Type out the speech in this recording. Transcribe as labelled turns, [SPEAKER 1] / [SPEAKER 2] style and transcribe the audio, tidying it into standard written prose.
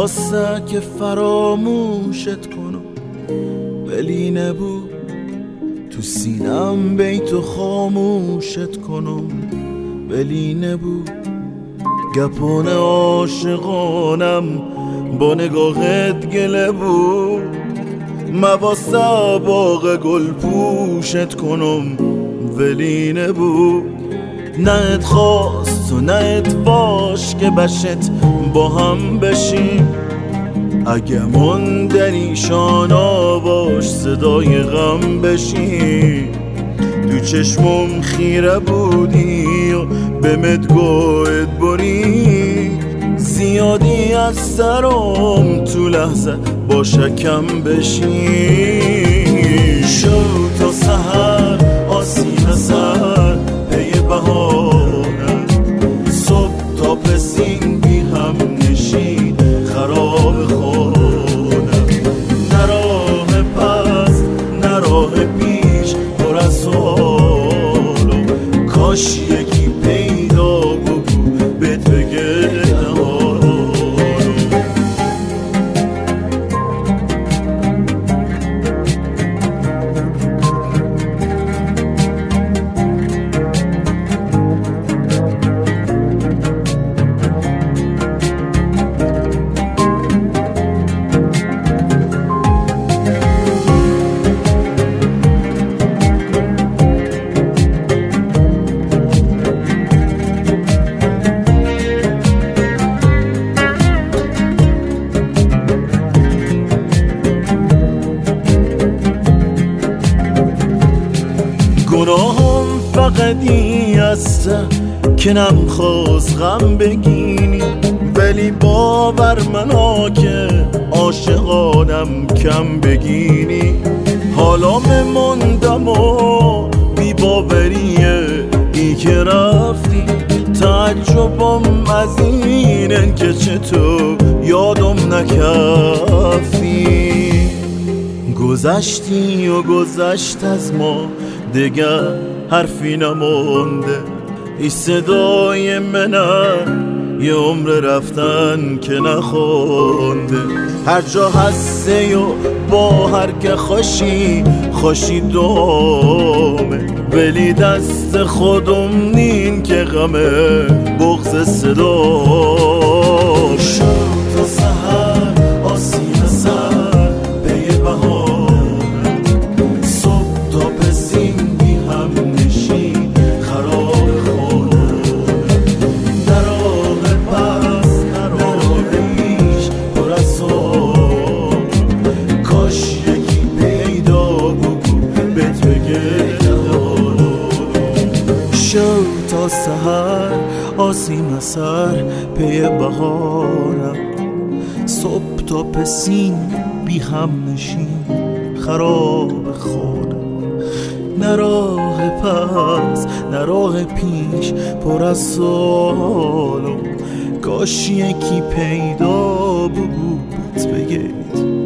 [SPEAKER 1] واسه که فراموشت کنم ولی نبود تو سینم بیتو خاموشت کنم ولی نبود گپان عاشقانم با نگاهت گله بود مواسه باغ گل پوشت کنم ولی نبود نه ات خواست و نه ات باش که بشت با هم بشیم اگه من در ایشان آواش صدای غم بشیم تو چشمم خیره بودی و به مدگوت بری زیادی از سرم تو لحظه با شکم بشی شو تا سحر آسیم سر پی بهارم صبح تا پسین بی هم نشین خراب خونم نه راه پس نه راه پیش پر از سوالم کاش یکی پیدا بگو بهت بگه گناهم فقط این است که نمخواست غم بگینی ولی باور منا که عاشقانم کم بگینی حالا مموندم و بی باوریه ای که رفتی تعجبم از اینن که چطور یادم نکفتی گذشتی و گذشت از ما دیگر حرفی نمونده ای صدای منم یه عمر رفتن که نخونده هر جا هسته و با هر که خوشی دومه ولی دست خودم نین که غمه بغض صدا شد تا سحر آسیم سر پی بهارم صبح تا پسین بی هم نشین خراب خونم نه راه پس نه راه پیش پر از سوال کاش یکی پیدا بگو بهت بگه شو تا سحر آسیم سر پی بهارم صبح تا پسین بی هم نشین خراب خونم نه راه پس نه راه پیش پر از سوالم کاش یکی پیدا بگو بهت بگه